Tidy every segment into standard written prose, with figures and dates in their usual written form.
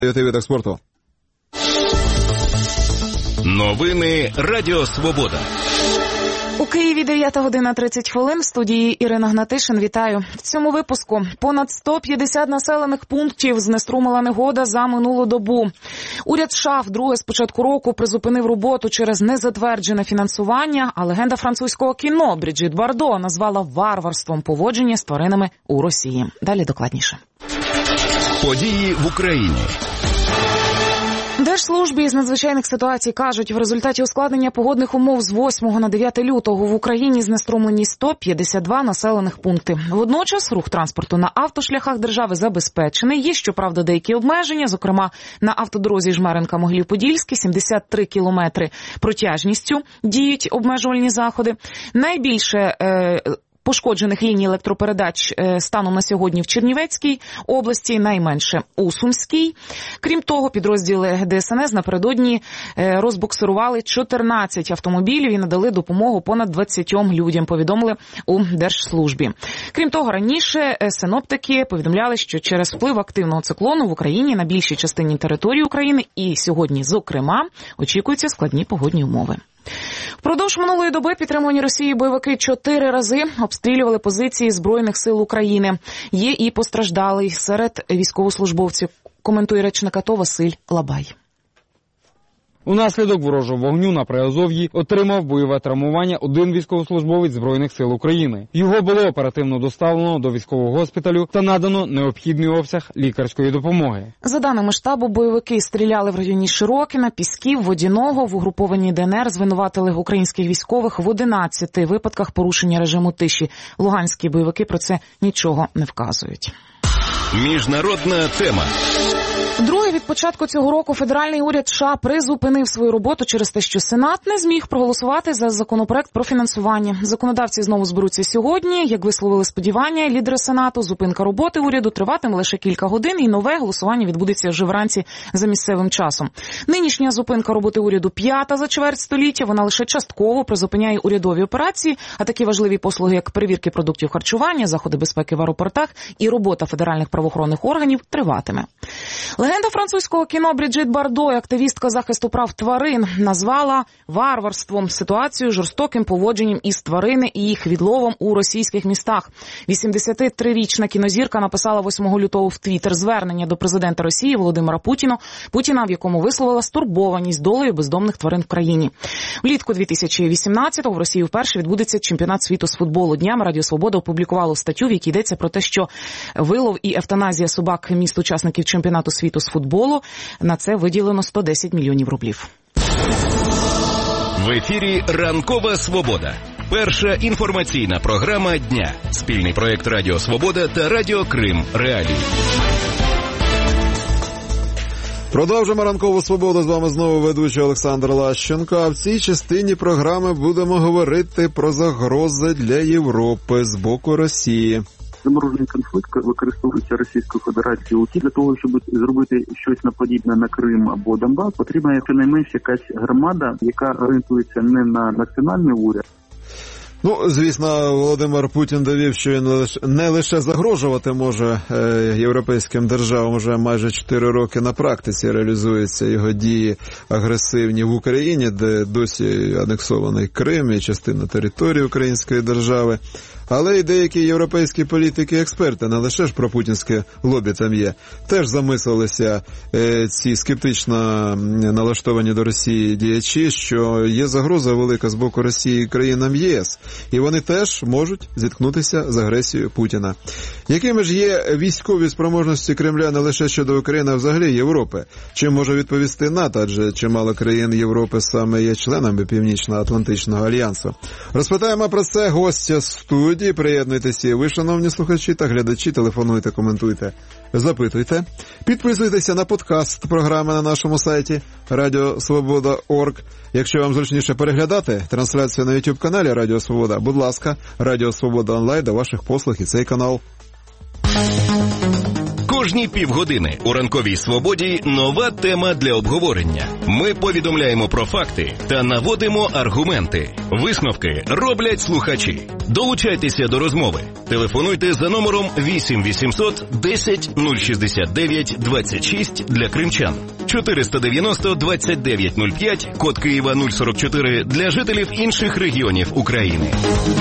видах спорту. Новини Радіо Свобода. У Києві 9 година 30 хвилин. В студії Ірина Гнатишин. Вітаю. В цьому випуску понад 150 населених пунктів знеструмила негода за минулу добу. Уряд США вдруге з початку року призупинив роботу через незатверджене фінансування, а легенда французького кіно Бріджит Бардо назвала варварством поводження з тваринами у Росії. Далі докладніше. Події в Україні. Держслужбі з надзвичайних ситуацій кажуть, в результаті ускладнення погодних умов з 8 на 9 лютого в Україні знеструмлені 152 населених пункти. Водночас рух транспорту на автошляхах держави забезпечений. Є, щоправда, деякі обмеження, зокрема на автодорозі Жмеринка-Могилів-Подільський 73 кілометри протяжністю діють обмежувальні заходи. Найбільше пошкоджених ліній електропередач станом на сьогодні в Чернівецькій області, найменше у Сумській. Крім того, підрозділи ДСНС напередодні розбуксирували 14 автомобілів і надали допомогу понад 20 людям, повідомили у Держслужбі. Крім того, раніше синоптики повідомляли, що через вплив активного циклону в Україні на більшій частині території України і сьогодні, зокрема, очікуються складні погодні умови. Впродовж минулої доби підтримувані Росією бойовики 4 рази обстрілювали позиції Збройних сил України. Є і постраждалий серед військовослужбовців, коментує речник АТО Василь Лабай. Унаслідок ворожого вогню на Приазов'ї отримав бойове травмування один військовослужбовець Збройних сил України. Його було оперативно доставлено до військового госпіталю та надано необхідний обсяг лікарської допомоги. За даними штабу, бойовики стріляли в районі Широкіна, Пісків, Водяного. В угрупованій ДНР звинуватили українських військових в 11 випадках порушення режиму тиші. Луганські бойовики про це нічого не вказують. Міжнародна тема. Друге від початку цього року федеральний уряд США призупинив свою роботу через те, що Сенат не зміг проголосувати за законопроект про фінансування. Законодавці знову зберуться сьогодні. Як висловили сподівання лідери Сенату, зупинка роботи уряду триватиме лише кілька годин і нове голосування відбудеться вже вранці за місцевим часом. Нинішня зупинка роботи уряду п'ята за чверть століття. Вона лише частково призупиняє урядові операції, а такі важливі послуги, як перевірки продуктів харчування, заходи безпеки в аеропортах і робота федеральних правоохоронних органів триватиме. Легенда французького кіно Бріджит Бардо, активістка захисту прав тварин, назвала варварством ситуацію жорстоким поводженням із тварини і їх відловом у російських містах. 83-річна кінозірка написала 8 лютого в Твіттер звернення до президента Росії Володимира Путіна, в якому висловила стурбованість долею бездомних тварин в країні. Влітку 2018-го в Росії вперше відбудеться чемпіонат світу з футболу. Днями Радіо Свобода опублікувало статтю, в якій йдеться про те, що вилов і евтаназія собак міст учасників чемпіонату світу з футболу, на це виділено 110 мільйонів рублів. В ефірі «Ранкова Свобода». Перша інформаційна програма дня. Спільний проєкт Радіо Свобода та Радіо Крим Реалії. Продовжимо «Ранкову Свободу». З вами знову ведучий Олександр Лащенко. А в цій частині програми будемо говорити про загрози для Європи з боку Росії. Заморожений конфлікт використовується Російською Федерацією для того, щоб зробити щось подібне на Крим або Донбас, потрібна щонайменше якась громада, яка орієнтується не на національний уряд. Ну, звісно, Володимир Путін довів, що він не лише загрожувати може європейським державам, вже майже 4 роки на практиці реалізуються його дії агресивні в Україні, де досі анексований Крим і частина території української держави. Але й деякі європейські політики і експерти, не лише ж про путінське лобі там є, теж замислилися ці скептично налаштовані до Росії діячі, що є загроза велика з боку Росії країнам ЄС. І вони теж можуть зіткнутися з агресією Путіна. Якими ж є військові спроможності Кремля не лише щодо України, а взагалі Європи? Чим може відповісти НАТО, адже чимало країн Європи саме є членами Північно-Атлантичного альянсу? Розпитаємо про це гостя студії. Приєднуйтеся і ви, шановні слухачі та глядачі, телефонуйте, коментуйте, запитуйте. Підписуйтеся на подкаст програми на нашому сайті radiosvoboda.org. Якщо вам зручніше переглядати трансляцію на YouTube-каналі Радіо Свобода, будь ласка, Радіо Свобода онлайн до ваших послуг і цей канал. Кожні півгодини у «Ранковій свободі» нова тема для обговорення. Ми повідомляємо про факти та наводимо аргументи. Висновки роблять слухачі. Долучайтеся до розмови. Телефонуйте за номером 8 800 10 069 26 для кримчан. 490 29 05, код Києва 044 для жителів інших регіонів України.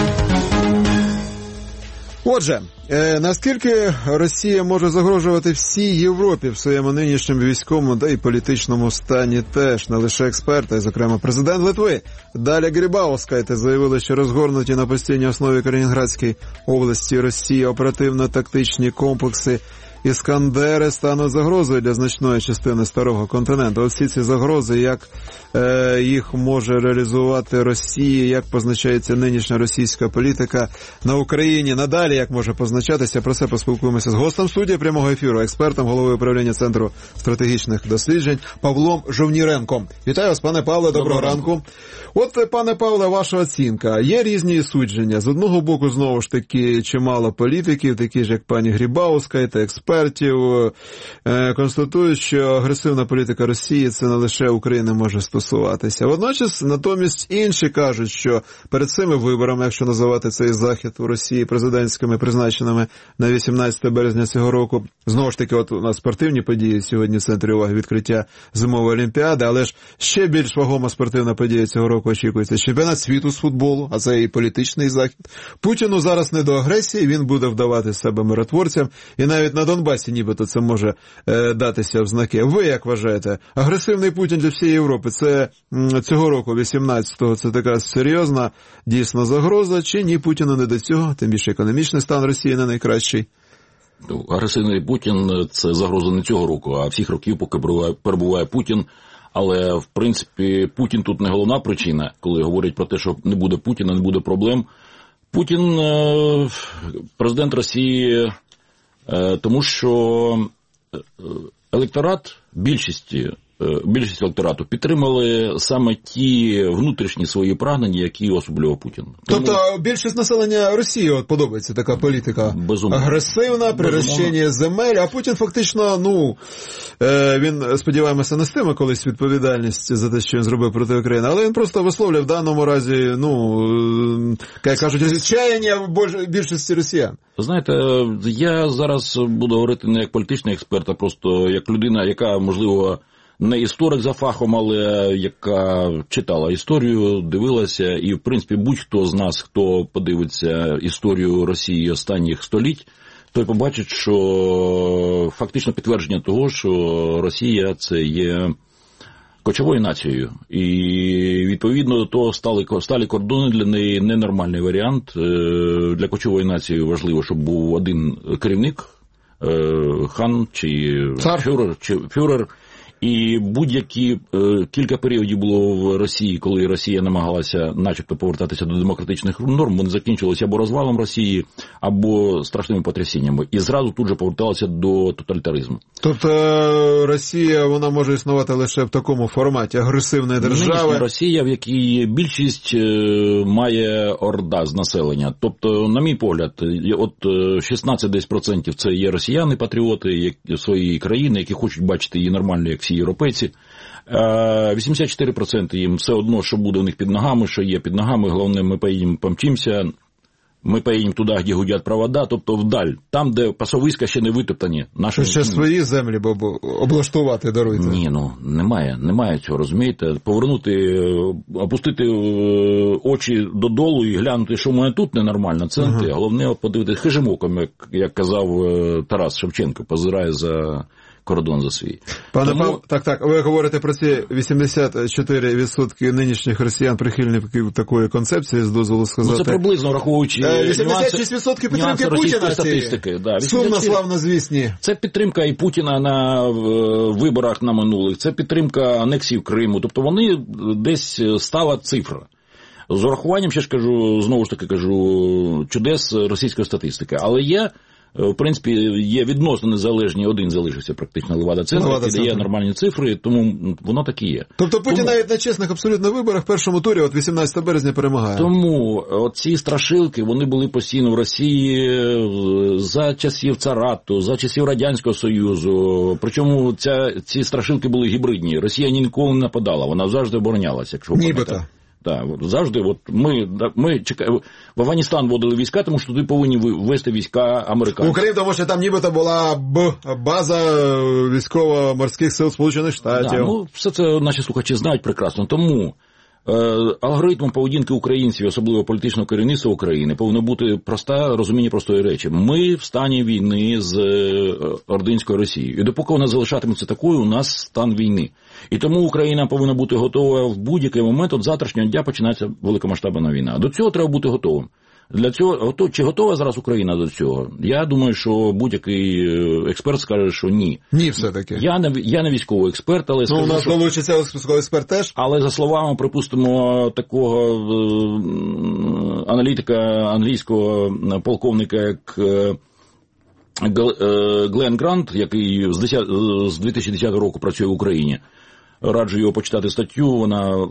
Отже, наскільки Росія може загрожувати всій Європі в своєму нинішньому військовому та й політичному стані теж, не лише експерти, зокрема президент Литви Даля Грибаускайте заявили, що розгорнуті на постійній основі Калінінградській області Росії оперативно-тактичні комплекси «Іскандери» стануть загрозою для значної частини старого континенту. Всі ці загрози, як їх може реалізувати Росія, як позначається нинішня російська політика на Україні, надалі як може позначатися, про це поспілкуємося з гостем студії прямого ефіру, експертом, головою управління Центру стратегічних досліджень Павлом Жовніренком. Вітаю вас, пане Павле, доброго ранку. От, пане Павле, ваша оцінка. Є різні судження. З одного боку, знову ж таки, чимало політиків, такі ж, як пані Грибаускайте, експертів, констатують, що агресивна політика Росії – це не лише України може стосуватися. Водночас, натомість, інші кажуть, що перед цими виборами, якщо називати цей захід у Росії президентськими, призначеними на 18 березня цього року, знову ж таки, от у нас спортивні події сьогодні в центрі уваги, відкриття зимової олімпіади, але ж ще більш вагома спортивна подія цього року очікується чемпіонат світу з футболу, а це і політичний захід. Путіну зараз не до агресії, він буде вдавати себе миротворцям, і навіть на Донбасі нібито це може датися в знаки. Ви як вважаєте, агресивний Путін для всієї Європи, це цього року, 18-го, це така серйозна дійсно загроза, чи ні, Путіну не до цього, тим більше економічний стан Росії не найкращий? Агресивний Путін – це загроза не цього року, а всіх років, поки перебуває Путін. Але, в принципі, Путін тут не головна причина, коли говорять про те, що не буде Путіна, не буде проблем. Путін – президент Росії, тому що електорат, більшість електорату підтримали саме ті внутрішні свої прагнення, які особливо Путін. Тобто більшість населення Росії от подобається така політика агресивна, прирощення земель, а Путін фактично, він, сподіваємося, нестиме колись відповідальність за те, що він зробив проти України, але він просто висловлює в даному разі, як кажуть, відчаяння більшості росіян. Знаєте, я зараз буду говорити не як політичний експерт, а просто як людина, яка, можливо, не історик за фахом, але яка читала історію, дивилася, і, в принципі, будь-хто з нас, хто подивиться історію Росії останніх століть, той побачить, що фактично підтвердження того, що Росія – це є кочовою нацією. І, відповідно до того, сталі кордони для неї ненормальний варіант. Для кочової нації важливо, щоб був один керівник, хан чи фюрер. І будь-які кілька періодів було в Росії, коли Росія намагалася начебто повертатися до демократичних норм, вони закінчилися або розвалом Росії, або страшними потрясіннями. І зразу тут же поверталися до тоталітаризму. Тобто Росія, вона може існувати лише в такому форматі агресивної держави? Нинішня Росія, в якій більшість має орда з населення. Тобто, на мій погляд, от 16% це є росіяни-патріоти своєї країни, які хочуть бачити її нормально, як всі європейці. 84% їм все одно, що буде у них під ногами, що є під ногами. Головне, ми поїдемо, помчимося, ми поїдемо туди, де гудять провода, тобто вдаль, там, де пасовиська ще не витоптані. Ще свої землі облаштувати даруйте. Ні, немає цього, розумієте. Повернути, опустити очі додолу і глянути, що в мене тут ненормально, це не те. Головне подивитися хижим оком, як казав Тарас Шевченко, позирає за кордон за свій. Пане Павло, так, ви говорите про ці 84% нинішніх росіян прихильників такої концепції, з дозволу сказати. Це приблизно, враховуючи 86% підтримки Путіна статистики. Да, сумно, славнозвісні. Це підтримка і Путіна на виборах на минулих, це підтримка анексії Криму, тобто вони десь стала цифра. З урахуванням, ще ж кажу, знову ж таки кажу, чудес російської статистики. Але є в принципі, є відносно незалежні, один залишився практично Левада-центр, який дає нормальні цифри, тому воно так і є. Тобто Путін навіть на чесних абсолютно виборах в першому турі, от 18 березня перемагає. Тому ці страшилки, вони були постійно в Росії за часів царату, за часів Радянського Союзу. Причому ці страшилки були гібридні. Росія ніколи не нападала, вона завжди оборонялася, якщо нібито. Так, завжди. От ми чекаємо. В Афганістан вводили війська, тому що туди повинні ввести війська американці. Україна, тому що там нібито була база військово-морських сил Сполучених Штатів. Да, все це наші слухачі знають прекрасно. Тому алгоритмом поведінки українців, особливо політичного керівництва України, повинно бути розуміння простої речі. Ми в стані війни з ординською Росією. І допоки вона залишатиметься такою, у нас стан війни. І тому Україна повинна бути готова в будь-який момент, от завтрашнього дня починається великомасштабна війна. До цього треба бути готовим. Для цього, чи готова зараз Україна до цього? Я думаю, що будь-який експерт скаже, що ні. Ні, все-таки. Я не військовий експерт, але скажу, у нас долучиться військовий експерт теж. Але за словами, припустимо, такого аналітика англійського полковника, як Глен Грант, який з 2010 року працює в Україні, раджу його почитати статтю, вона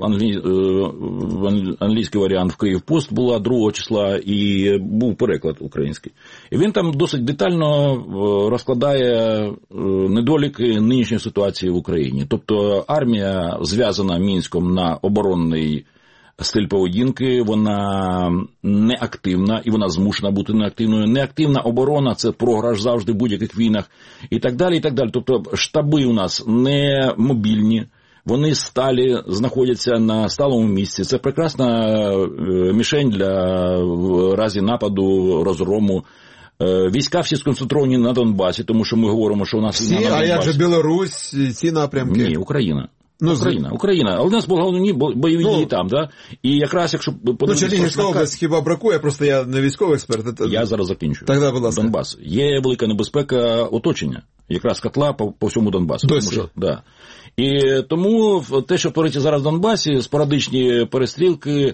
англійський варіант в Київпост була 2 числа і був переклад український. І він там досить детально розкладає недоліки нинішньої ситуації в Україні. Тобто армія зв'язана Мінськом на оборонний стиль поведінки, вона неактивна, і вона змушена бути неактивною. Неактивна оборона – це програш завжди в будь-яких війнах і так далі, і так далі. Тобто штаби у нас не мобільні, вони сталі, знаходяться на сталому місці. Це прекрасна мішень для в разі нападу, розгрому. Війська всі сконцентровані на Донбасі, тому що ми говоримо, що у нас війна на Донбасі. А як же Білорусь, ці напрямки? Ні, Україна. Україна. Але у нас були головні бойові дії там, да? І якраз, якщо... Чернігівська область хіба бракує, просто я не військовий експерт. Я зараз закінчу. Тогда, будь ласка. Донбас. Є велика небезпека оточення, якраз котла по всьому Донбасу. Тому що, да. І тому те, що твориться зараз в Донбасі, спорадичні перестрілки,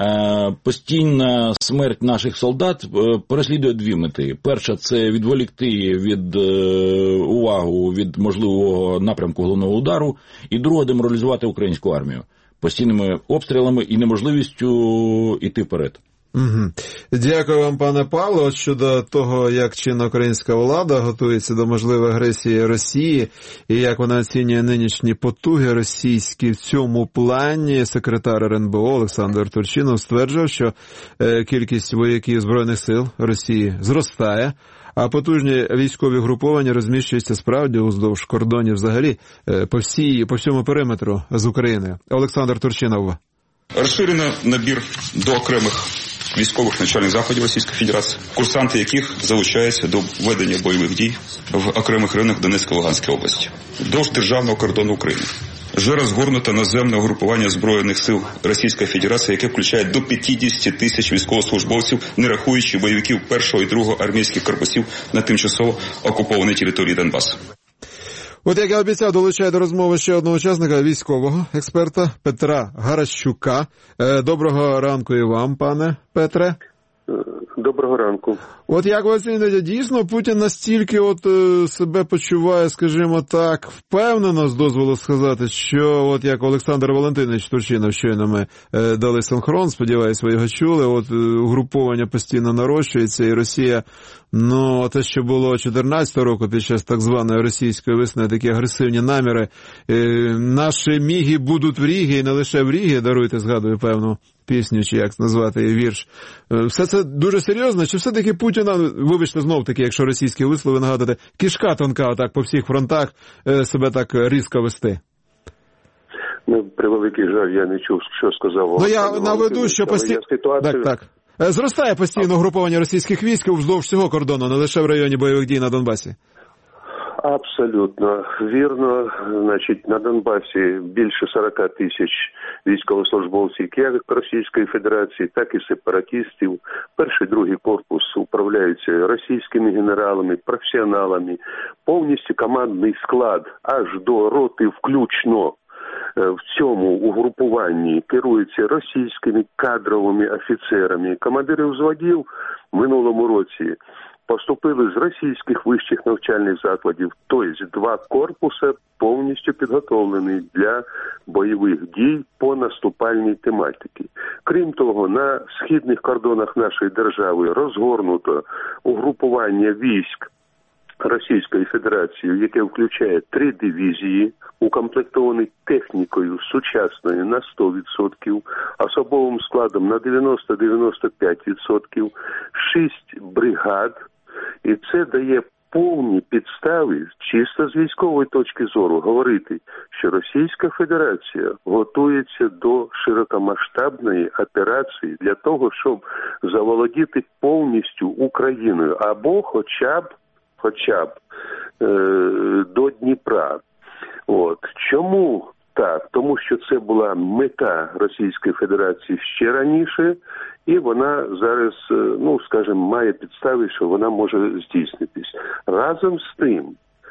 постійна смерть наших солдат переслідує 2 мети. Перша – це відволікти від увагу від можливого напрямку головного удару, і друга – деморалізувати українську армію постійними обстрілами і неможливістю йти вперед. Угу. Дякую вам, пане Павло. От щодо того, як чинна українська влада готується до можливої агресії Росії і як вона оцінює нинішні потуги російські в цьому плані, секретар РНБО Олександр Турчинов стверджував, що кількість вояків Збройних сил Росії зростає, а потужні військові груповання розміщуються справді уздовж кордонів взагалі по всьому периметру з Україною. Олександр Турчинов. Розширено набір до окремих військових навчальних заходів Російської Федерації, курсанти яких залучаються до ведення бойових дій в окремих районах Донецької та Луганської області, вдовж державного кордону України. Вже розгорнуто наземне угрупування Збройних сил Російської Федерації, яке включає до 50 тисяч військовослужбовців, не рахуючи бойовиків 1-го і 2-го армійських корпусів на тимчасово окупованій території Донбасу. От як я обіцяв, долучаю до розмови ще одного учасника, військового експерта Петра Гаращука. Доброго ранку і вам, пане Петре. Доброго ранку. От як ви оцінюєте, дійсно Путін настільки себе почуває, скажімо так, впевнено, з дозволу сказати, що от як Олександр Валентинович Турчинов, щойно ми дали синхрон, сподіваюсь, ви його чули, от угруповання постійно нарощується, і Росія, те, що було 2014 року під час так званої російської весни, такі агресивні наміри, наші міги будуть в Рігі, і не лише в Рігі, даруйте, згадую певну пісню, чи як назвати вірш. Все це дуже серйозно, чи все-таки Путіна, вибачте знов-таки, якщо російські вислови нагадати, кишка тонка отак по всіх фронтах себе так різко вести? Превеликий жаль, я не чув, що сказав. Я наведу, що постійно... Так. Зростає постійно угруповання російських військ вздовж всього кордону, не лише в районі бойових дій на Донбасі. Абсолютно вірно. Значить, на Донбасі більше 40 тисяч військовослужбовців як Російської Федерації, так і сепаратистів. Перший, другий корпус управляються російськими генералами, професіоналами. Повністю командний склад аж до роти включно в цьому угрупуванні керуються російськими кадровими офіцерами. Командири взводів в минулому році поступили з російських вищих навчальних закладів, тобто 2 корпуси повністю підготовлені для бойових дій по наступальній тематиці. Крім того, на східних кордонах нашої держави розгорнуто угрупування військ Російської Федерації, яке включає 3 дивізії, укомплектовані технікою сучасною на 100%, особовим складом на 90-95%, 6 бригад, і це дає повні підстави, чисто з військової точки зору, говорити, що Російська Федерація готується до широкомасштабної операції для того, щоб заволодіти повністю Україною, або хоча б до Дніпра. Чому так? Тому що це була мета Російської Федерації ще раніше, і вона зараз, має підстави, що вона може здійснитись. Разом з тим,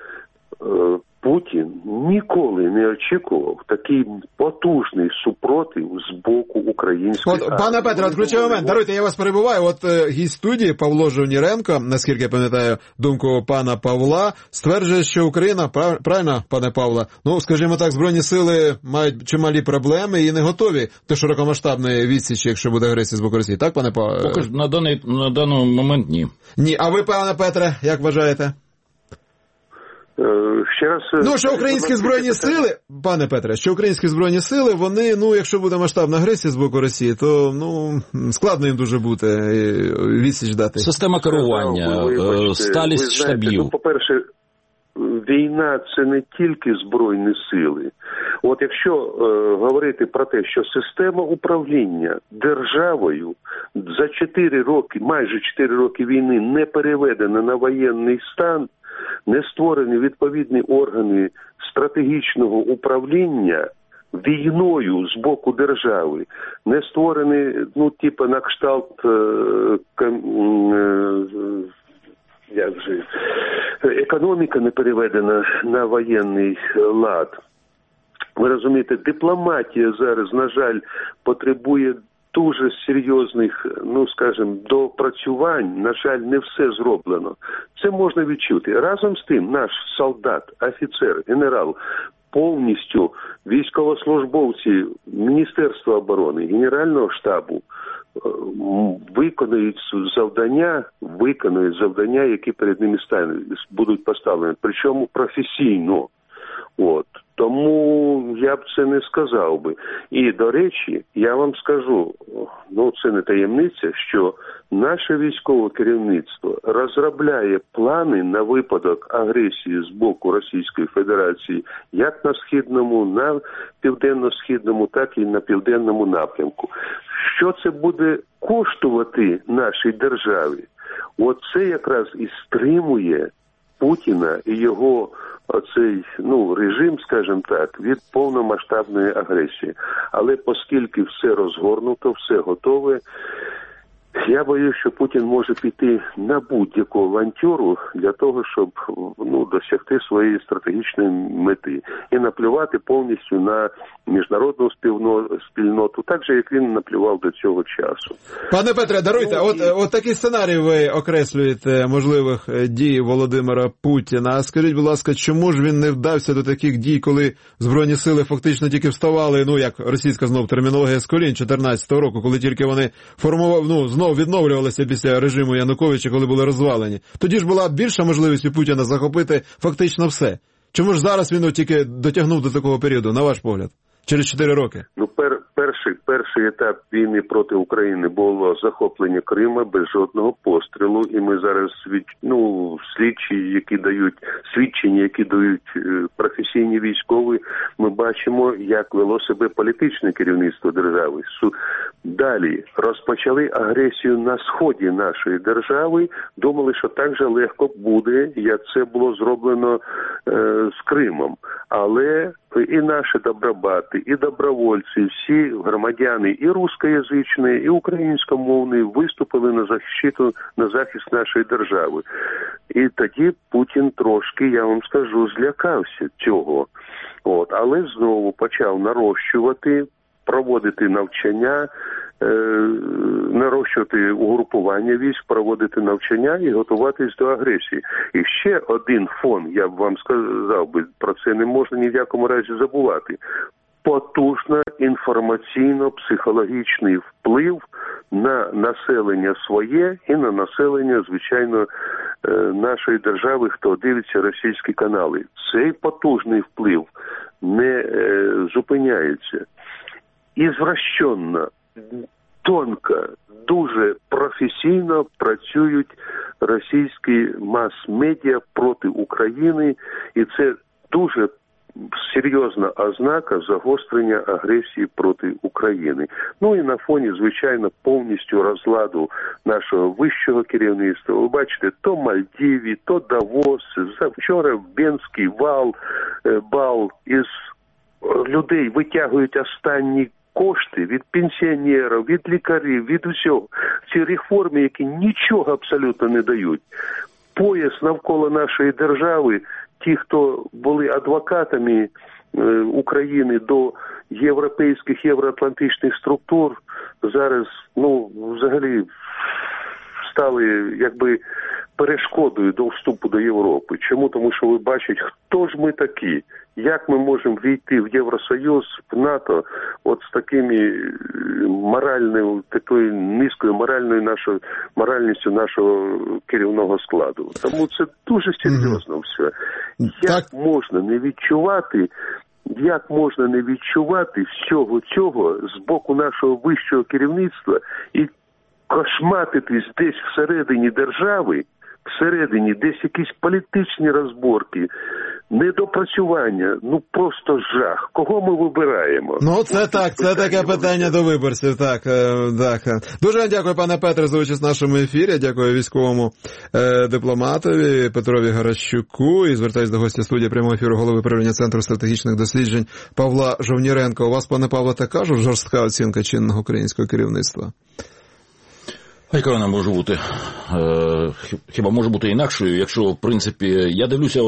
Путін ніколи не очікував такий потужний супротив з боку української армії. Пане Петре, ключовий момент, даруйте, я вас перебиваю. Гість студії Павло Жовніренко, наскільки я пам'ятаю думку пана Павла, стверджує, що Україна, правильно, пане Павло, скажімо так, Збройні сили мають чималі проблеми і не готові до широкомасштабної відсічі, якщо буде агресія з боку Росії. Так, пане Павло? Поки на даний момент ні. Ні, а ви, пане Петре, як вважаєте? Ще раз... що українські Збройні сили, пане Петре, що українські Збройні сили, вони, якщо буде масштабна агресія з боку Росії, то, складно їм дуже буде відсіч дати. Система керування, сталість штабів. По-перше, війна – це не тільки Збройні сили. Якщо говорити про те, що система управління державою за 4 роки, майже 4 роки війни не переведена на воєнний стан, не створені відповідні органи стратегічного управління війною з боку держави, не створені, на кшталт економіка не переведена на воєнний лад. Ви розумієте, дипломатія зараз, на жаль, потребує дуже серйозних, допрацювань, на жаль, не все зроблено. Це можна відчути. Разом з тим, наш солдат, офіцер, генерал, повністю військовослужбовці Міністерства оборони, Генерального штабу виконують завдання, які перед ними будуть поставлені, причому професійно. Тому я б це не сказав би. І, до речі, я вам скажу, це не таємниця, що наше військове керівництво розробляє плани на випадок агресії з боку Російської Федерації як на східному, на південно-східному, так і на південному напрямку. Що це буде коштувати нашій державі? Це якраз і стримує Путіна і його режим, скажімо так, від повномасштабної агресії. Але оскільки все розгорнуто, все готове, я боюсь, що Путін може піти на будь-яку авантюру для того, щоб досягти своєї стратегічної мети і наплювати повністю на міжнародну спільноту, так же, як він наплював до цього часу. Пане Петре, даруйте, от такий сценарій ви окреслюєте можливих дій Володимира Путіна. А скажіть, будь ласка, чому ж він не вдався до таких дій, коли Збройні сили фактично тільки вставали, як російська знов термінологія, з колін 14-го року, коли тільки вони знов відновлювалися після режиму Януковича, коли були розвалені. Тоді ж була більша можливість у Путіна захопити фактично все. Чому ж зараз він тільки дотягнув до такого періоду, на ваш погляд? Через 4 роки. Перший етап війни проти України було захоплення Криму без жодного пострілу, і ми зараз свідчення, які дають професійні військові, ми бачимо, як вело себе політичне керівництво держави. Далі розпочали агресію на сході нашої держави, думали, що так же легко буде, як це було зроблено з Кримом. Але і наші добробати, і добровольці, всі громадяни і рускоязичні, і українськомовні виступили на захист нашої держави. І тоді Путін трошки, я вам скажу, злякався цього. Але знову почав нарощувати, проводити навчання, нарощувати угрупування військ, проводити навчання і готуватись до агресії. І ще один фон, я б вам сказав, про це не можна ні в якому разі забувати. Потужно інформаційно-психологічний вплив на населення своє і на населення, звичайно, нашої держави, хто дивиться російські канали. Цей потужний вплив не зупиняється. Ізвращенно, тонко, дуже професійно працюють російські мас-медіа проти України, і це дуже серйозна ознака загострення агресії проти України. Ну і на фоні, звичайно, повністю розладу нашого вищого керівництва. Ви бачите, то Мальдіві, то Давос, вчора Бенський бал із людей витягують останні кошти від пенсіонерів, від лікарів, від усього. Ці реформи, які нічого абсолютно не дають. Пояс навколо нашої держави, ті, хто були адвокатами України до європейських, євроатлантичних структур, зараз, взагалі стали, перешкодою до вступу до Європи. Чому? Тому що ви бачите, хто ж ми такі, як ми можемо війти в Євросоюз, в НАТО, от з такою низькою моральністю нашого керівного складу. Тому це дуже серйозно все. Як можна не відчувати всього цього з боку нашого вищого керівництва і кошматитись десь всередині держави, десь якісь політичні розборки, недопрацювання, просто жах. Кого ми вибираємо? Це таке питання до виборців, так. Дуже дякую, пане Петре, за участь в нашому ефірі, дякую військовому дипломатові Петрові Гаращуку, і звертаюсь до гостя студії прямого ефіру голови правління Центру стратегічних досліджень Павла Жовніренка. У вас, пане Павло, така ж жорстка оцінка чинного українського керівництва? Яка вона може бути? Хіба може бути інакшою, якщо, в принципі, я дивлюся,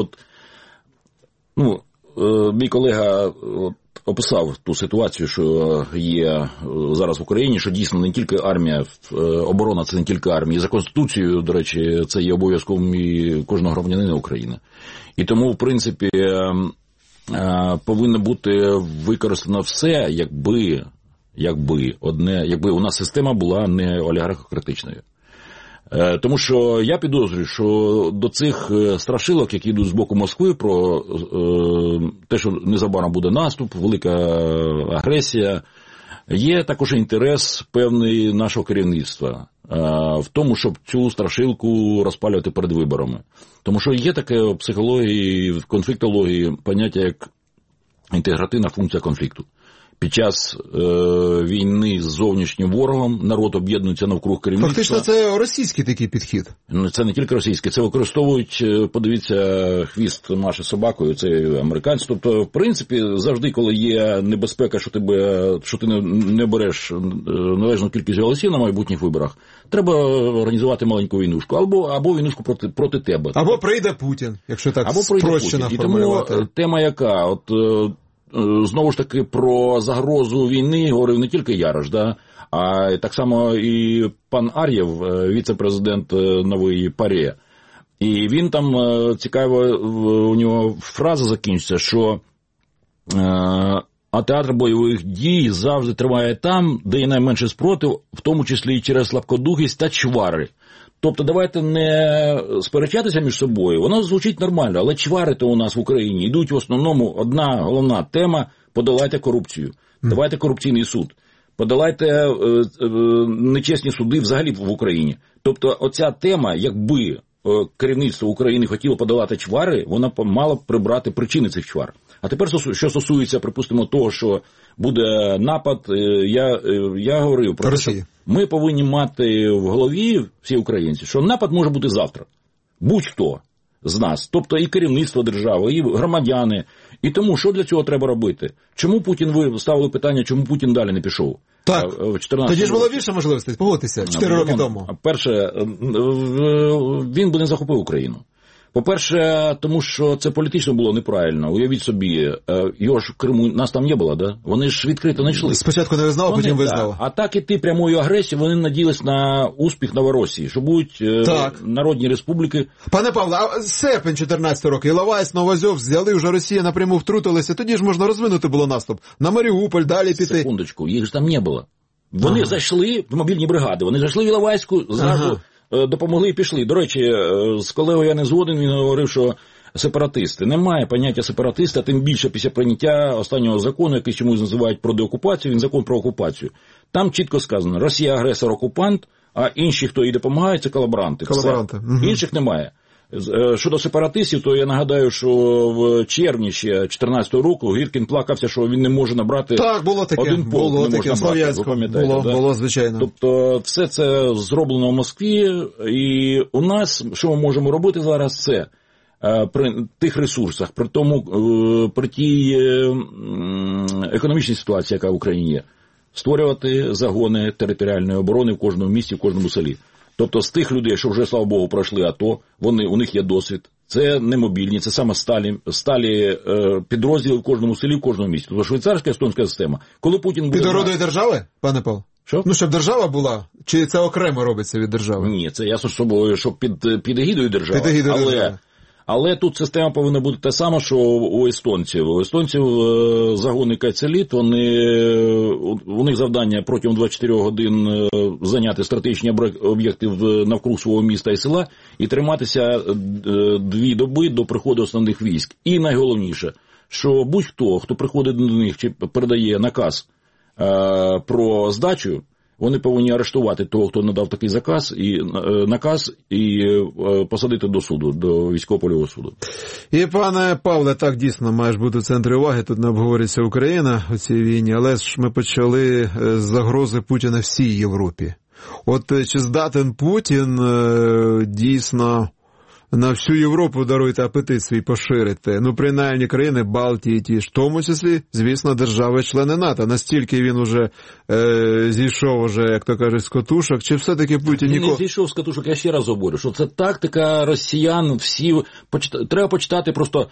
мій колега описав ту ситуацію, що є зараз в Україні, що дійсно не тільки армія, оборона – це не тільки армія. І за Конституцією, до речі, це є обов'язком і кожного громадянина України. І тому, в принципі, повинно бути використано все, якби у нас система була не олігархократичною. Тому що я підозрюю, що до цих страшилок, які йдуть з боку Москви, про те, що незабаром буде наступ, велика агресія, є також інтерес певний нашого керівництва в тому, щоб цю страшилку розпалювати перед виборами. Тому що є таке в психології, в конфліктології поняття як інтегративна функція конфлікту. Під час війни з зовнішнім ворогом народ об'єднується навкруг керівництва. Фактично це російський такий підхід. Це не тільки російський, це використовують, подивіться, хвіст маше собакою, це американці. Тобто, в принципі, завжди, коли є небезпека, що ти не береш належну кількість голосів на майбутніх виборах, треба організувати маленьку війнушку, або війнушку проти тебе. Або прийде Путін, якщо так спрощено формулювати. І тому тема яка? Знову ж таки, про загрозу війни говорив не тільки Ярош, а так само і пан Ар'єв, віце-президент нової ПАРЄ. І він там, цікаво, у нього фраза закінчиться, що а театр бойових дій завжди триває там, де є найменше спротив, в тому числі і через слабкодухість та чвари. Тобто давайте не сперечатися між собою, воно звучить нормально, але чвари-то у нас в Україні йдуть в основному одна головна тема – подолайте корупцію, давайте корупційний суд, подолайте нечесні суди взагалі в Україні. Тобто оця тема, якби керівництво України хотіло подолати чвари, вона мала б прибрати причини цих чвар. А тепер, що стосується, припустимо, того, що буде напад, я говорив про те, що ми повинні мати в голові, всі українці, що напад може бути завтра. Будь-хто з нас. Тобто і керівництво держави, і громадяни. І тому, що для цього треба робити? Чому Путін, ви ставили питання, чому Путін далі не пішов? Так, тоді ж було більше можливостей, погодьтеся, 4 роки тому. Перше, він би не захопив Україну. По-перше, тому що це політично було неправильно. Уявіть собі, його ж в Криму, нас там не було, да? Вони ж відкрито не йшли. Спочатку не визнав, а потім визнав. А так іти прямою агресією, вони надіялись на успіх Новоросії, що будуть народні республіки. Пане Павле, а серпень 14 року, Іловайськ, Новозьов, взяли, вже Росія напряму втрутилася, тоді ж можна розвинути було наступ. На Маріуполь, далі піти. Секундочку, їх ж там не було. Вони зайшли в мобільні бригади, вони зайшли в Іловайську, зразу допомогли і пішли. До речі, з колегою я не згоден, він говорив, що сепаратисти. Немає поняття сепаратиста, тим більше після прийняття останнього закону, який чомусь називають про деокупацію, він закон про окупацію. Там чітко сказано, Росія агресор-окупант, а інші, хто їй допомагає, це колаборанти. Інших немає. Щодо сепаратистів, то я нагадаю, що в червні ще 2014 року Гіркін плакався, що він не може набрати один полк. Було таке, Слов'янську, було, звичайно. Тобто все це зроблено в Москві, і у нас, що ми можемо робити зараз, це при тих ресурсах, при тій економічній ситуації, яка в Україні є, створювати загони територіальної оборони в кожному місті, в кожному селі. Тобто з тих людей, що вже, слава Богу, пройшли АТО, у них є досвід. Це не мобільні, це саме сталі підрозділи в кожному селі, в кожному місті. Тобто швейцарська, естонська система. Коли Путін буде... Під орудою держави, пане Павло? Що? Ну, щоб держава була? Чи це окремо робиться від держави? Ні, це ясно з собою, що під егідою держави. Але тут система повинна бути та сама, що у естонців. У естонців загони Кайцеліт, у них завдання протягом 24 годин зайняти стратегічні об'єкти навкруг свого міста і села і триматися 2 доби до приходу основних військ. І найголовніше, що будь-хто, хто приходить до них чи передає наказ про здачу, вони повинні арештувати того, хто надав такий наказ і посадити до суду, до військово-польового суду. І, пане Павле, так дійсно має бути в центрі уваги, тут не обговорюється Україна у цій війні, але ж ми почали з загрози Путіна всій Європі. От чи здатен Путін дійсно на всю Європу, даруйте, апетит свій поширити? Ну, принаймні, країни Балтії ті ж, в тому числі, звісно, держави-члени НАТО. Настільки він уже зійшов, уже, як то кажуть, з катушок, чи все-таки Путін Він не зійшов з катушок, я ще раз говорю, що це тактика росіян, треба почитати просто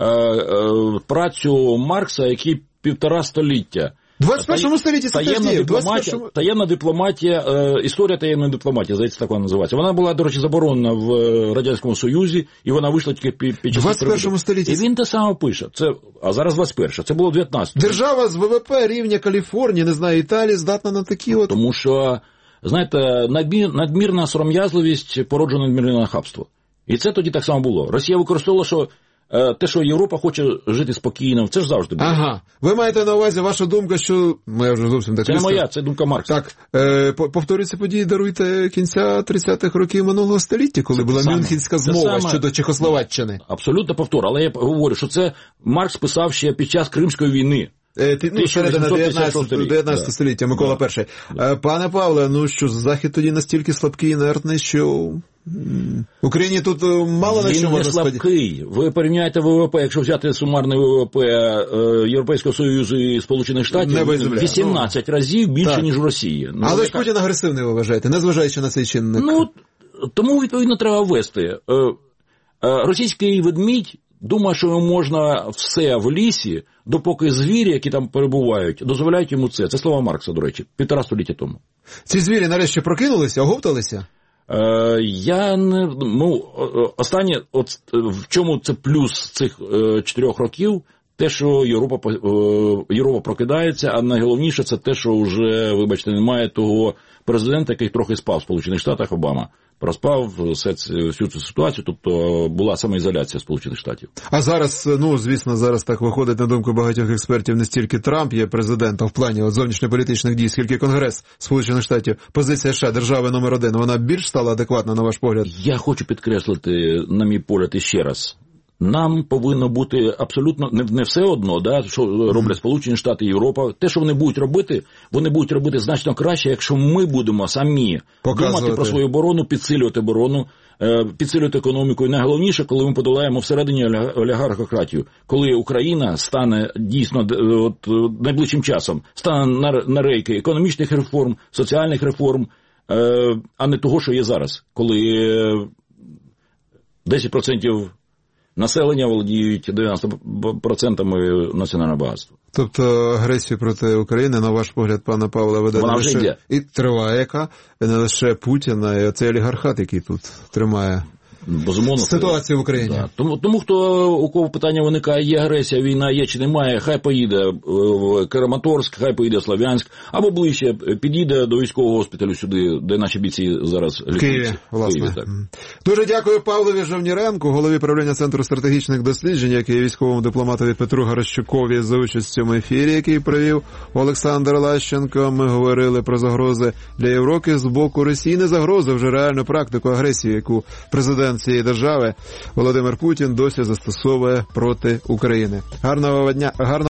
працю Маркса, який 1,5 століття. В 21 столітті це таємна дипломатія, історія таємної дипломатії, здається, так вона називається. Вона була, до речі, заборонена в Радянському Союзі, і вона вийшла тільки під час... В 21 столітті? І він те саме пише. А зараз 21, це було 19. Держава з ВВП рівня Каліфорнії, не знаю, Італії, здатна на такі от... Тому що, знаєте, надмірна сором'язливість породжує надмірне нахабство. І це тоді так само було. Росія використовувала, що те, що Європа хоче жити спокійно, це ж завжди було. Ага. Ви маєте на увазі вашу думку, що... Моя вже зовсім так... Це не моя, це думка Маркса. Так, повторюються події, даруйте, кінця 30-х років минулого століття, коли була Мюнхенська змова щодо Чехословаччини. Абсолютно повтор, але я говорю, що це Маркс писав ще під час Кримської війни. Середина 19 століття, Микола І. Пане Павле, ну що, Захід тоді настільки слабкий і інертний, що... В Україні тут мало на що можна сподіватися. Він не слабкий. Ви порівняєте ВВП, якщо взяти сумарний ВВП Європейського Союзу і Сполучених Штатів, 18 разів більше, ніж в Росії. Але ж Путін агресивний, ви вважаєте, незважаючи на цей чинник. Тому, відповідно, треба ввести. Російський ведмідь думає, що можна все в лісі, допоки звірі, які там перебувають, дозволяють йому це. Це слова Маркса, до речі, 1,5 століття тому. Ці звірі нарешті прокинулися, оговталися? Останнє, в чому це плюс цих 4 років, те, що Європа прокидається, а найголовніше це те, що вже, вибачте, немає того президента, який трохи спав в Сполучених Штатах, Обама. Проспав всю цю ситуацію, тобто була самоізоляція Сполучених Штатів. А зараз, звісно, зараз так виходить, на думку багатьох експертів, не стільки Трамп є президентом в плані зовнішньополітичних дій, скільки Конгрес Сполучених Штатів. Позиція США, держави номер 1, вона більш стала адекватна, на ваш погляд? Я хочу підкреслити, на мій погляд, іще раз. Нам повинно бути абсолютно не все одно, да, що роблять Сполучені Штати і Європа. Те, що вони будуть робити значно краще, якщо ми будемо самі думати про свою оборону, підсилювати економіку. І найголовніше, коли ми подолаємо всередині олігархократію. Коли Україна стане дійсно найближчим часом, стане на рейки економічних реформ, соціальних реформ, а не того, що є зараз. Коли 10% населення володіють 90% національного багатства. Тобто агресію проти України, на ваш погляд, пане Павле, веде вона не вже лише йде. І триває, яка не лише Путіна, і оцей олігархат, який тут тримає Безумовно, ситуацію в Україні. Да. Тому у кого питання виникає, є агресія, війна є чи немає, хай поїде в Краматорськ, хай поїде в Слов'янськ, або ближче підійде до військового госпіталю сюди, де наші бійці зараз лікуються. В Києві, власне. В Києві, так. Дуже дякую Павлові Жовніренку, голові правління Центру стратегічних досліджень, як і військовому дипломатові Петру Гарощукові за участь в цьому ефірі, який провів Олександр Лащенко. Ми говорили про загрози для Європи з боку Росії. Не загрози, вже реальну практику агресії, яку президент цієї держави Володимир Путін досі застосовує проти України. Гарного дня.